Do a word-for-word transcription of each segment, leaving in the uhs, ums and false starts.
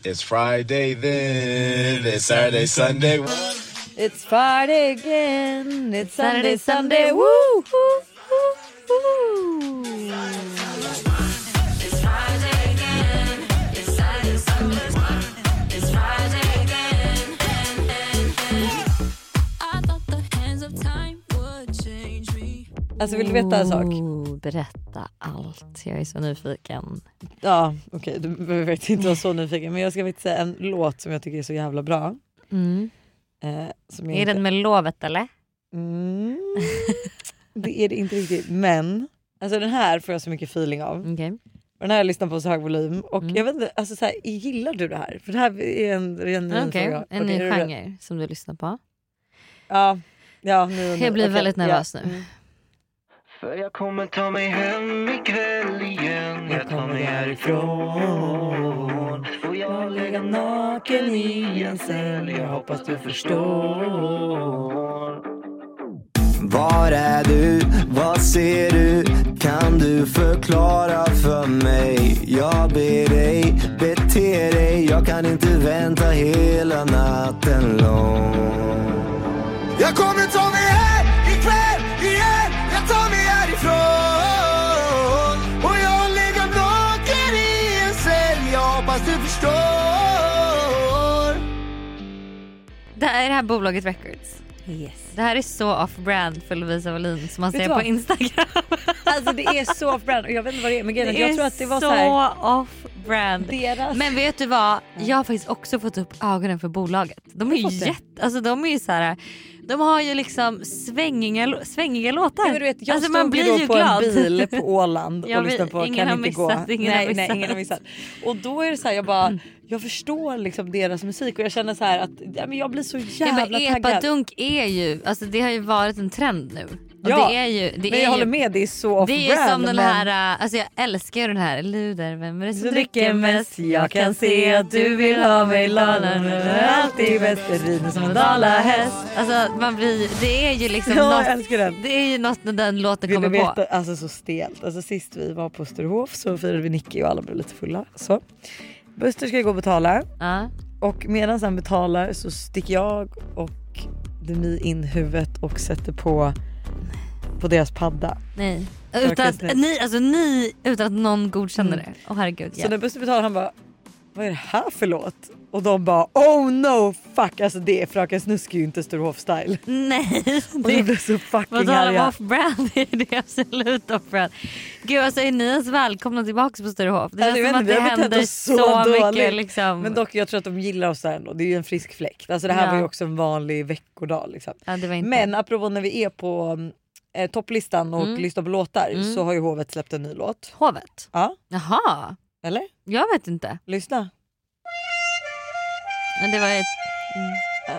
It's Friday then, it's Saturday, Sunday. It's Friday again, it's Sunday, Sunday, woo, woo, woo, woo. It's Friday again, it's Saturday, Sunday. It's Friday again. I thought the hands of time would change me. Alltså vill du veta en sak? Oh, berätta allt, jag är så nyfiken. Ja, okej, okay, du behöver inte vara så nyfiken. Men jag ska säga en låt som jag tycker är så jävla bra. Mm. Eh, som är inte... den med lovet eller? Mm. Det är det inte riktigt. Men alltså den här får jag så mycket feeling av. Okay. Den här har jag lyssnat på så hög volym. Och mm. jag vet inte, alltså så här, gillar du det här? För det här är en ren ny okay. fråga. En okay, ny genre det? Som du lyssnar på. Ja, ja nu, nu. Jag blir okay. väldigt nervös ja. nu. Mm. För jag kommer ta mig hem ikväll igen. Jag tar mig härifrån. Och jag lägger naken i en cell. Jag hoppas du förstår. Var är du? Vad ser du? Kan du förklara för mig? Jag ber dig, bete dig. Jag kan inte vänta hela natten lång. Jag kommer ta mig hem ikväll igen. Jag tar mig härifrån. Och jag lägger naken i en cell. Jag hoppas du förstår. Det är det här bolaget Records. Yes. Det här är så off-brand för Lovisa Wallin som man Vet ser du på vad? Instagram. Alltså det är så off-brand. Och jag vet inte vad det är. Men Det jag är tror att det var så, så här. off-brand. Deras... Men vet du vad? Jag har faktiskt också fått upp ögonen för bolaget. De är ju jätte, alltså de är ju så här. De har ju liksom svängiga, svängiga låtar. Ja, men du vet, jag alltså stod man blir då ju på glad. en bil på Åland och Jag lyssnade vet, på ingen Kan har inte missat, gå. ingen nej, har nej, missat. ingen har missat. Och då är det så här, jag bara, jag förstår liksom deras musik och jag känner så här att ja, men jag blir så jävla ja, men taggad. epadunk är ju, alltså det har ju varit en trend nu. Och Ja, det är ju, det men är jag ju, håller med, det är så off-brand. det är som den men... här, alltså jag älskar ju den här Luder, vem är det som Så dricker mest? Jag kan se att du vill ha mig lana, alltid bäst rider som en dalahäst. Alltså man blir, det är ju liksom Ja, något, jag älskar den. det är ju något när den låten Vill kommer du veta, på. alltså så stelt. Alltså sist vi var på Österhof så firade vi Nicky och alla blev lite fulla. Så Buster ska gå och betala. Ja. Och medan han betalar så sticker jag och Demi in huvudet och sätter på på deras padda. Nej. Utan att, ni, alltså ni, utan att någon godkänner Mm. det. Åh herregud. Så Ja. när Buster betalar han bara, vad är det här för låt? Och de bara, oh no fuck, alltså det är Fröken Snusk ju inte Österhof-style. Nej. Och de blev så fucking Vad talar om arga. off-brand? Det är det absolut off-brand. Gud, alltså är ni ens välkomna tillbaka på Sturehof? Det Alltså, känns jag som vet att inte, det vi har betett händer oss så så mycket dåligt. liksom. Men dock, jag tror att de gillar oss där ändå. Det är ju en frisk fläkt. Alltså det här Ja. var ju också en vanlig veckodag liksom. Ja, det var inte. Men apropå när vi är på eh, topplistan och Mm. lyssnar på låtar Mm. så har ju Hovet släppt en ny låt. Hovet? Ja. Jaha. Eller? Jag vet inte. Lyssna. Men det var ett... Mm.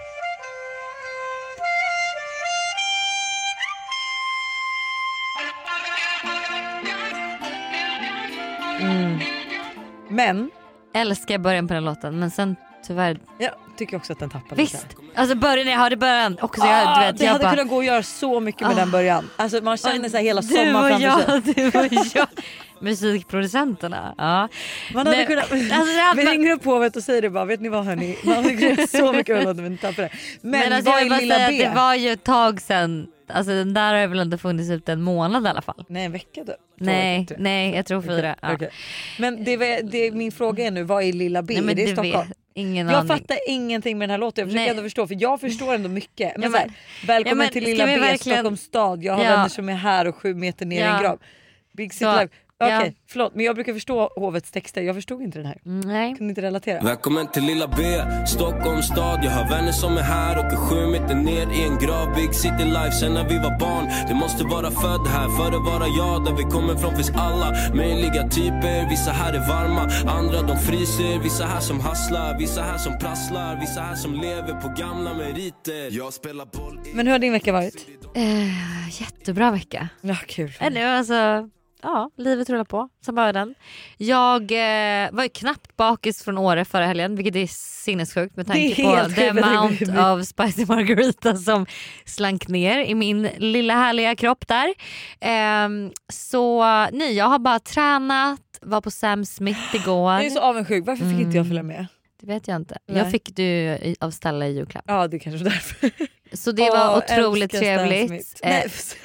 Mm. Men Älskar början på den låten, men sen tyvärr... jag tycker också att den tappar lite. Visst, alltså början, jag hörde början också. Jag, Ah, du vet, det jag hade bara, kunnat gå och göra så mycket med Ah. den början. Alltså man känner så här hela du sommaren och framför sig. jag, du och jag. Musikproducenterna. Ja. Man hade Nej, kunnat, alltså, det hade vi man- ringer upp på Hovet och säger det bara, vet ni vad hörni? Man hade kunnat göra så mycket med låten men inte tappar det. Men, Men alltså, vad jag vill är bara Lilla säga B? att det var ju ett tag sedan. Alltså den där har väl inte funnits ut en månad i alla fall. Nej, en vecka då. Nej, nej, jag tror fyra. Okej, Ja. okej. Men det, var- det, min fråga är nu, vad är Lilla B? Nej, men är det i du Stockholm? vet, ingen Jag aning. fattar ingenting med den här låten. Jag försöker Nej. ändå förstå, för jag förstår ändå mycket. Men, Ja, så här, men- välkommen ja, men till ska Lilla vi B, verkligen- Stockholms stad. Jag har Ja. vänner som är här och sju meter ner i Ja. en grav. Big City Så, Life. Okej, ja. förlåt. Men jag brukar förstå Hovets texter. Jag förstod inte den här. Mm, nej. Kunde inte relatera. Välkommen till Lilla B, Stockholms stad. Jag har vänner som är här och är sju meter ner i en grav. Big City Life sen när vi var barn. Du måste vara född här för att vara jag. Där vi kommer från finns alla möjliga typer. Vissa här är varma, andra de fryser. Vissa här som hasslar, vissa här som prasslar. Vissa här som lever på gamla meriter. Jag spelar boll i... Men hur har din vecka varit? Eh, jättebra vecka. Ja, kul. Eller alltså, ja, livet rullar på som bara den. Jag eh, var ju knappt bakis från Åre förra helgen, vilket är sinnessjukt med Det tanke är på helt the sjukt. amount of spicy margarita som slank ner i min lilla härliga kropp där. Ehm, så nej, jag har bara tränat, var på Sam Smith igår. Jag är så avundsjuk. Varför fick inte jag följa med? Det vet jag inte. Nej. Jag fick du av Stella i julklapp. Ja, det är kanske därför. Så det var Åh, otroligt älskar Stan trevligt. Smith. Eh, Nej,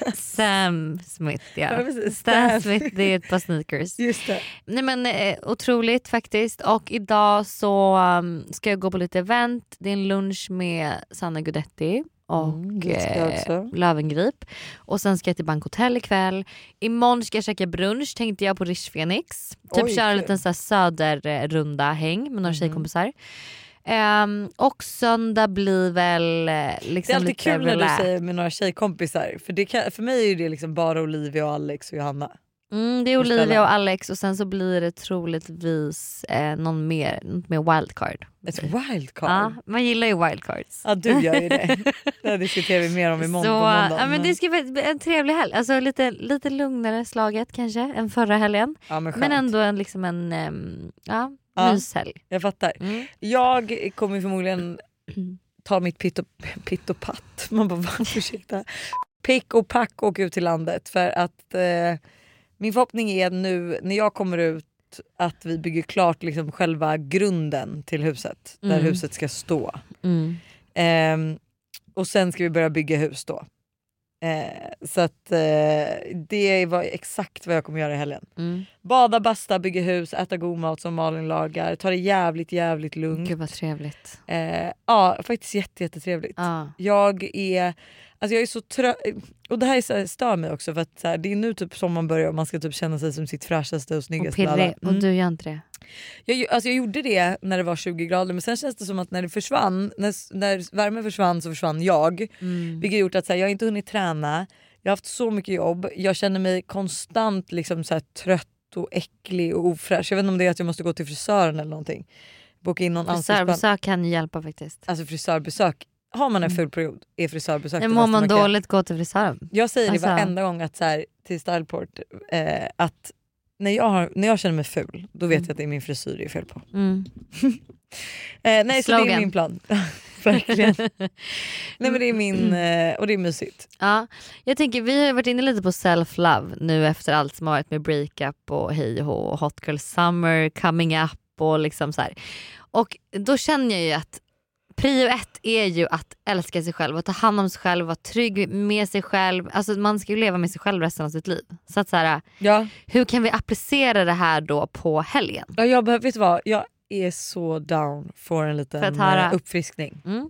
Sam Smith, ja. Ja, precis. Stan Stan. Smith, det är ett par sneakers. Just det. Nej men eh, otroligt faktiskt. Och idag så um, ska jag gå på lite event. Det är en lunch med Sanna Gudetti och Mm, det ska jag också. eh, Lövengrip. Och sen ska jag till Bankhotell ikväll. Imorgon ska jag käka brunch tänkte jag på Rish Phoenix. Typ Oj, köra en kul. liten så här söderrunda häng med några Mhm. tjejkompisar. Um, och söndag blir väl eh, liksom Det är alltid lite kul när relax. du säger med några tjejkompisar. För, det kan, för mig är det liksom bara Olivia och Alex och Johanna. Mm, det är och Stella. Olivia och Alex och sen så blir det troligtvis eh, någon mer, något mer wildcard. Ett wildcard. Ja, man gillar ju wildcards. Ja, du gör ju det. Det diskuterar vi mer om imorgon Så, på måndag. ja, men det ska bli en trevlig helg. Alltså lite, lite lugnare slaget kanske än förra helgen. ja, men, skönt. Men ändå en, liksom en um, ja, Ja. myshelg. Jag fattar. Mm. Jag kommer förmodligen ta mitt pitt och, pitt och patt. Man bara, vad, ursäkta. Pick och pack och åka ut till landet. För att eh, min förhoppning är nu när jag kommer ut att vi bygger klart liksom själva grunden till huset. Där Mm. huset ska stå. Mm. Ehm, och sen ska vi börja bygga hus då. Eh, så att eh, det var exakt vad jag kommer göra i helgen. Mm. Bada, basta, bygga hus, äta god mat som Malin lagar. Ta det jävligt jävligt lugnt. Gud vad trevligt. Eh, ja, faktiskt jätte, jättetrevligt. Ja. Jag är alltså jag är så trött. Och det här är så här, stör mig också för att så här, det är nu typ som man börjar och man ska typ känna sig som sitt fräschaste och Och snyggaste. av alla. pirrig. Och Mm. du gör inte det. Jag, alltså jag gjorde det när det var tjugo grader men sen känns det som att när det försvann, när, när värmen försvann så försvann jag. Mm. Vilket gjort att så här, jag har inte hunnit träna, jag har haft så mycket jobb, jag känner mig konstant liksom, så här, trött och äcklig och ofräsch. Jag vet inte om det är att jag måste gå till frisören eller någonting. Boka in någon ansiktsband. Frisörbesök kan ju hjälpa faktiskt. Alltså frisörbesök, har man en full period är frisörbesök Men det mår bästa man man kan göra. dåligt, gå till frisören. Jag säger Alltså- det varenda gång att så här, till Styleport eh, att när jag, har, när jag känner mig ful då vet Mm. jag att det är min frisyr det är fel på. Mm. Eh, nej så det är Slogan. min plan. Verkligen. Nej men det är min, eh, och det är mysigt. Ja, jag tänker vi har varit inne lite på self-love nu efter allt som har varit med breakup och hej och hå, och hot girl summer, coming up och liksom så här. Och då känner jag ju att prio ett är ju att älska sig själv och ta hand om sig själv, vara trygg med sig själv. Alltså man ska ju leva med sig själv resten av sitt liv. Så att så här, Ja. hur kan vi applicera det här då på helgen? Ja, jag behöver, vet du vad? Jag är så down för en liten För att höra. eh, uppfriskning. Mm.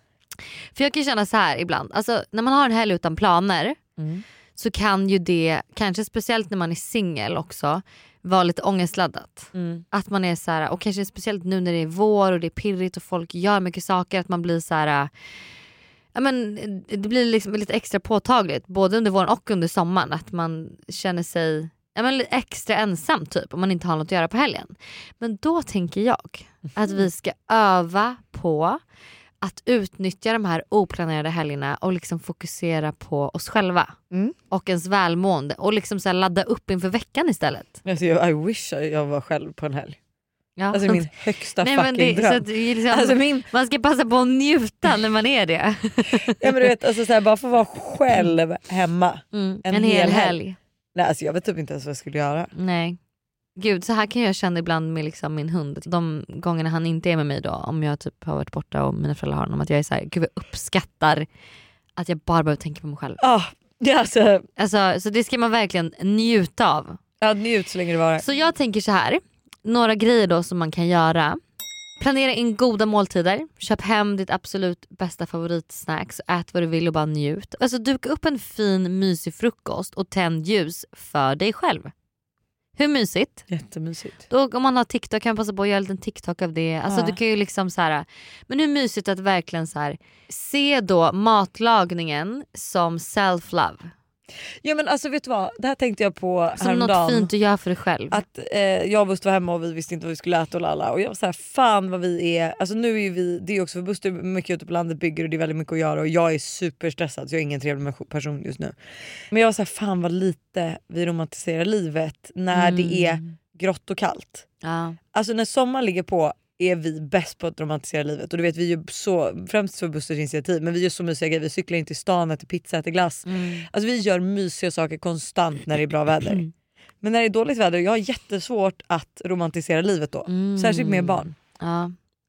För jag kan ju känna så här ibland, alltså när man har en helg utan planer Mm. så kan ju det, kanske speciellt när man är singel också, vara lite ångestladdat. Mm. Att man är så här, och kanske speciellt nu när det är vår och det är pirrigt och folk gör mycket saker, att man blir så här, ja men det blir liksom lite extra påtagligt både under våren och under sommaren att man känner sig ja men lite extra ensam typ om man inte har något att göra på helgen. Men då tänker jag att vi ska öva på att utnyttja de här oplanerade helgerna och liksom fokusera på oss själva Mm. och ens välmående och liksom så här ladda upp inför veckan istället. Alltså, jag, I wish jag var själv på en helg. Ja. Alltså min högsta Nej, men fucking det, så dröm. att det är liksom, Alltså min, man ska passa på att njuta när man är det. ja, men du vet, alltså, så här, bara få vara själv hemma. Mm, En en, hel hel helg. helg. Nej, alltså, jag vet typ inte ens vad jag skulle göra. Nej. Gud, så här kan jag känna ibland med liksom min hund. De gångerna han inte är med mig då, om jag typ har varit borta och mina föräldrar har honom, att jag är så här, gud jag uppskattar att jag bara behöver tänka på mig själv. Ah, ja, alltså, Alltså, så det ska man verkligen njuta av. ja, njut så länge det var. Så jag tänker så här, några grejer då som man kan göra. Planera in goda måltider. Köp hem ditt absolut bästa favoritsnacks. Ät vad du vill och bara njut. Alltså duka upp en fin mysig frukost och tänd ljus för dig själv. Hur mysigt? Jättemysigt. Då, om man har TikTok kan man passa på att göra en liten TikTok av det. Alltså Ja. du kan ju liksom så här, men hur mysigt att verkligen så här, se då matlagningen som self-love. Ja men alltså vet du vad, det här tänkte jag på Som häromdagen. något fint du gör för dig själv. Att eh, jag och Buster var hemma och vi visste inte vad vi skulle äta och lalla. Och jag var så här, fan vad vi är. Alltså nu är ju vi, det är också för Buster mycket ute på landet bygger och det är väldigt mycket att göra. Och jag är superstressad så jag är ingen trevlig person just nu. Men jag var så här, fan vad lite vi romantiserar livet när Mm. det är grått och kallt. Ja. Alltså när sommaren ligger på är vi bäst på att romantisera livet. Och du vet vi är så, främst för Busters initiativ, men vi gör så mysiga grejer. Vi cyklar in till stan, äter pizza, äter glass. Mm. Alltså vi gör mysiga saker konstant när det är bra väder. Mm. Men när det är dåligt väder, jag har jättesvårt att romantisera livet då. Mm. Särskilt med barn. Ja.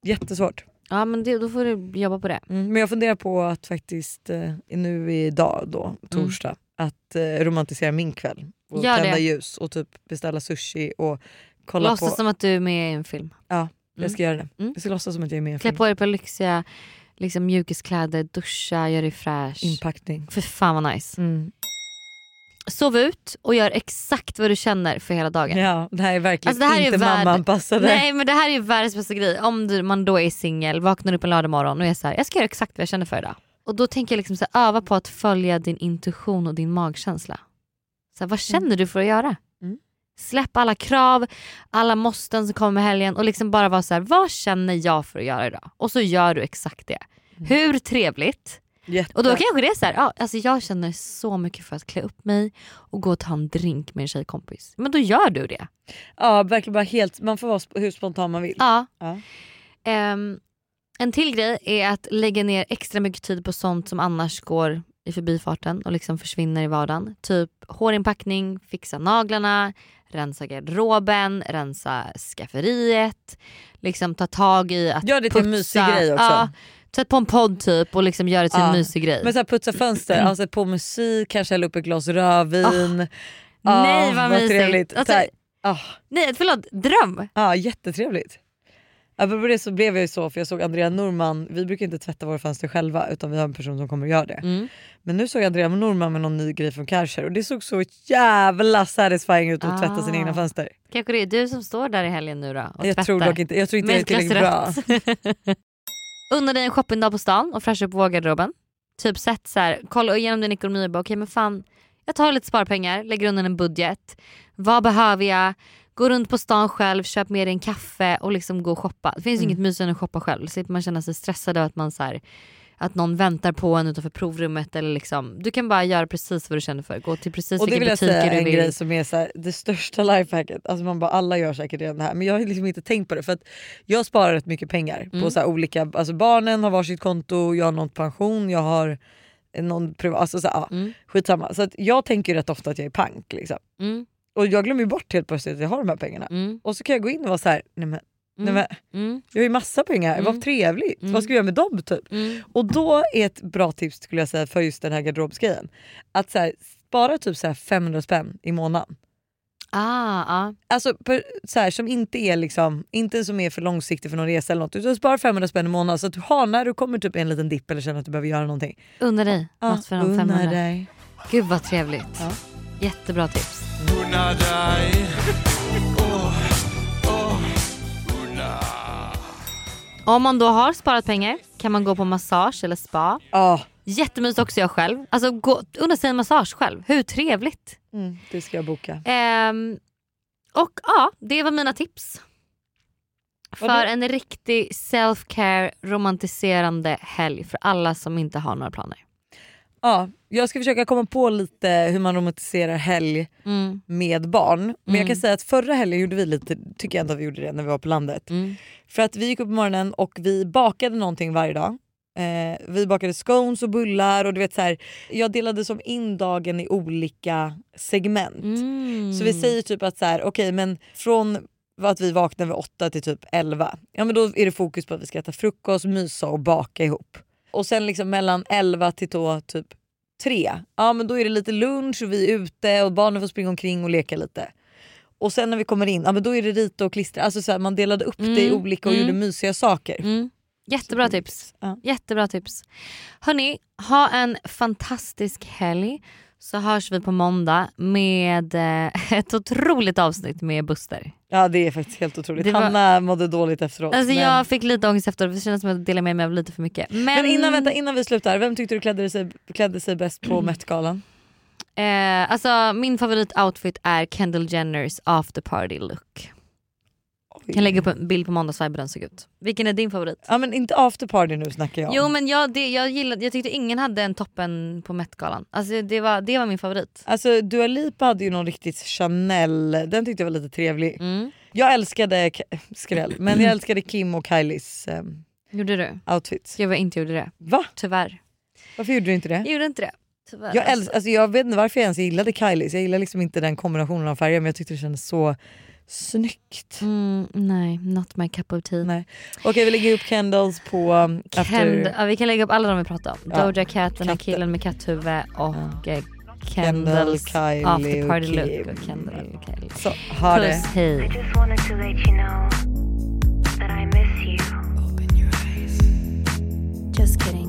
Jättesvårt. Ja men det, då får du jobba på det. Mm, men jag funderar på att faktiskt eh, nu idag då, torsdag, att eh, romantisera min kväll. Och Gör tända det. ljus och typ beställa sushi och kolla Låtsas på... som att du är med i en film. Ja, jag ska göra det. Mm. Jag ska låtsas som att jag är med i en Klä film. på dig på lyxiga liksom, mjukiskläder, duscha, gör dig fräsch. Inpackning. För fan vad nice. Mm. Sov ut och gör exakt vad du känner för hela dagen. Ja, det här är verkligen Alltså, det här är inte värld- mamma-anpassade. Nej men det här är ju världens bästa grej. Om du, man då är singel, vaknar upp en lördag morgon och är så här, jag ska göra exakt vad jag känner för idag. Och då tänker jag liksom så här, öva på att följa din intuition och din magkänsla. Så här, vad känner Mm. du för att göra? Mm. Släpp alla krav, alla måsten som kommer med helgen och liksom bara vara så här, vad känner jag för att göra idag? Och så gör du exakt det. Mm. Hur trevligt? Jätte. Och då kanske det är så här, ja, alltså jag känner så mycket för att klä upp mig och gå och ta en drink med en tjejkompis. Men då gör du det. Ja, verkligen bara helt, man får vara sp- hur spontan man vill. Ja. Ja. Ehm, en till grej är att lägga ner extra mycket tid på sånt som annars går i förbifarten och liksom försvinner i vardagen. Typ hårinpackning, fixa naglarna, rensa garderoben, rensa skafferiet, liksom ta tag i att Gör det till en putsa. mysig grej också. Ja, sätt på en podd typ och liksom gör det till Ja. en mysig grej. Men så här, putsa fönster, mm. alltså på musik, kanske hälla upp ett glas rödvin. Ah, Nej vad mysigt. trevligt. Alltså, Så här, ah, nej förlåt, dröm. ah, jättetrevligt. Apropå det så blev jag ju så, för jag såg Andrea Norman, vi brukar inte tvätta våra fönster själva utan vi har en person som kommer att göra det. Mm. Men nu såg jag Andrea Norman med någon ny grej från Kärcher och det såg så jävla satisfying ut att Ah. tvätta sina egna fönster. Kanske det är du som står där i helgen nu då och Jag tvättar. tror dock inte, jag tror inte det är tillräckligt bra. Unna dig en shoppingdag på stan och fräscha upp vårgarderoben. Typ sätt så här, kolla igenom din ekonomi och bara okej, men fan, jag tar lite sparpengar, lägger undan en budget. Vad behöver jag? Gå runt på stan själv, köp med dig en kaffe och liksom gå och shoppa. Det finns Mm. inget mysigt än att shoppa själv. Så man känner sig stressad av att man så här, att någon väntar på en utanför provrummet eller liksom, du kan bara göra precis vad du känner för. Gå till precis Och det vilka vill jag butiker säga du en vill. grej som är så här, det största lifehacket. Alltså man bara, alla gör säkert redan det här, men jag har liksom inte tänkt på det för att jag sparar rätt mycket pengar Mm. på så här olika, alltså barnen har varsitt konto, jag har någon pension, jag har någon privat, alltså så här, ja, Mm. skitsamma. Så att jag tänker rätt ofta att jag är pank liksom. Mm. Och jag glömmer ju bort helt plötsligt att jag har de här pengarna. Mm. Och så kan jag gå in och vara så här, nej men, nej Mm. men Mm. jag har ju massa pengar, Mm. vad trevligt, Mm. vad ska jag göra med dem typ? Mm. Och då är ett bra tips skulle jag säga för just den här garderobsgrejen, att så här, spara typ så här femhundra spänn i månaden. Ah, ah. Alltså per, så här, som inte är liksom, inte som är för långsiktig för någon resa eller något, utan spara femhundra spänn i månaden så att du har när du kommer typ en liten dipp eller känner att du behöver göra någonting. Unna dig något för de unna femhundra. dig. Gud vad trevligt. Ja. Jättebra tips. Unna dig. Åh, åh, unna. Om man då har sparat pengar kan man gå på massage eller spa. Ja, Jättemysigt också jag själv. Alltså gå, unna sig en massage själv. Hur trevligt. mm, det ska jag boka. Ehm, och ja, det var mina tips. För det- en riktig self-care romantiserande helg för alla som inte har några planer. Ja, jag ska försöka komma på lite hur man romantiserar helg Mm, med barn. Men jag Mm. kan säga att förra helgen gjorde vi lite, tycker jag ändå att vi gjorde det när vi var på landet. mm, För att vi gick upp på morgonen och vi bakade någonting varje dag. Eh, vi bakade scones och bullar och du vet så här, jag delade som in dagen i olika segment. mm. Så vi säger typ att så här, okej, men från att vi vaknar vid åtta till typ elva, ja men då är det fokus på att vi ska äta frukost, mysa och baka ihop. Och sen liksom mellan elva till då typ tre, ja men då är det lite lunch och vi är ute och barnen får springa omkring och leka lite. Och sen när vi kommer in, ja men då är det rita och klistra, alltså så här, man delade upp det i Mm, olika och mm. gjorde mysiga saker. Mm. Jättebra tips. Ja. Jättebra tips. Hörni, ha en fantastisk helg. Så hörs vi på måndag med eh, ett otroligt avsnitt med Buster. Ja det är faktiskt helt otroligt. Det var- Hanna mådde dåligt efteråt. Alltså men... jag fick lite ångest efteråt. Det kändes som att jag delade med mig av lite för mycket. Men, men innan, vänta, innan vi slutar, vem tyckte du klädde sig, klädde sig bäst på Met-galan? Eh, alltså min favoritoutfit är Kendall Jenners after party look. Jag kan lägga upp en bild på måndagsvibe hur den såg ut. Vilken är din favorit? Ja men inte after party nu snackar jag om. Jo men jag, det, jag, gillade, jag tyckte ingen hade en toppen på Met-galan. Alltså det var, det var min favorit. Alltså Dua Lipa hade ju någon riktigt Chanel, den tyckte jag var lite trevlig. Mm. Jag älskade, K- skräll, men jag älskade Kim och Kylies um, Gjorde du? outfits. Jag var inte gjorde det. Va? Tyvärr. Varför gjorde du inte det? Jag gjorde inte det. Tyvärr. Jag, älsk, alltså, jag vet inte varför jag ens gillade Kylies, jag gillar liksom inte den kombinationen av färger, men jag tyckte det kändes så Snyggt. Mm, nej, not my cup of tea. Nej. Okej, vi lägger upp candles på um, Kend- after... ja, vi kan lägga upp alla de vi pratade om. Ja. Doja Cat, den här Katten. killen med katthuvud och Ja. eh, Kendall, Kendalls Kylie after party och look Kim. och Kendall och Kylie. Så, ha det. Puss, hej. I just wanted to let you know that I miss you. Just kidding.